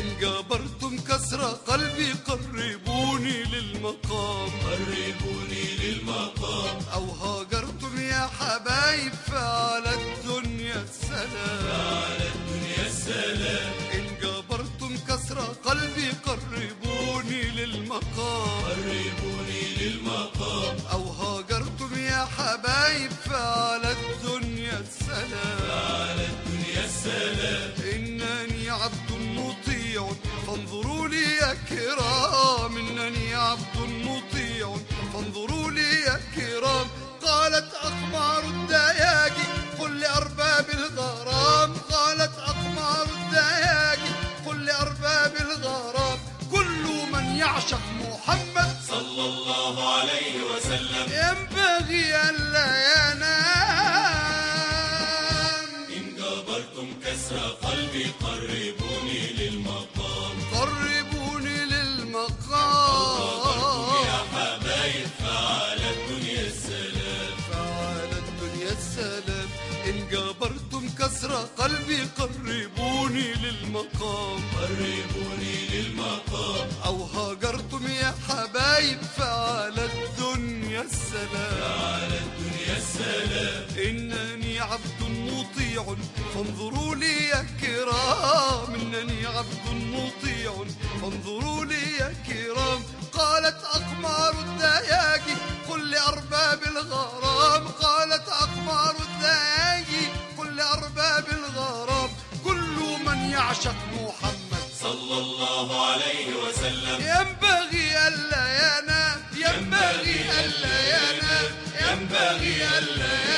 إن جبرتم كسر قلبي قربوني للمقام، قربوني للمقام. أو هاجرتم يا حبايب فعلى الدنيا السلام، فعلى الدنيا السلام. إن جبرتم كسر قلبي قربوني للمقام، قربوني للمقام. أو هاجرتم يا حبايب فعلى الدنيا السلام، فعلى الدنيا السلام. إنني عبد مطيع فانظروا لي يا كرام، إنني عبد مطيع فانظروا لي يا كرام. قالت أقمار الدياجي قل لأرباب الغرام، قالت أقمار الدياجي قل لأرباب الغرام. كل من يعشق محمد صلى الله عليه وسلم ينبغي ألا ينام. إن جبرتم كسر قلبي قربوني للمقام، قربوني للمقام. يا حبايب فعلى الدنيا السلام، فعلى الدنيا السلام. إن جبرتم كسر قلبي قربوني للمقام، قربوني للمقام. أو هاجرتم يا حبايب فعلى الدنيا السلام، فعلى الدنيا السلام. إنني عبد مطيع فانظروا لي يا كرام، إنني عبد مطيع فانظروا لي يا كرام. قالت أقمار الدياجي قل لأرباب الغرام، قالت أقمار الدياجي قل لأرباب الغرام. كل من يعشق محمد صلى الله عليه وسلم ينبغي ألا ينام، ينبغي ألا ينام، ينبغي ألا ينام.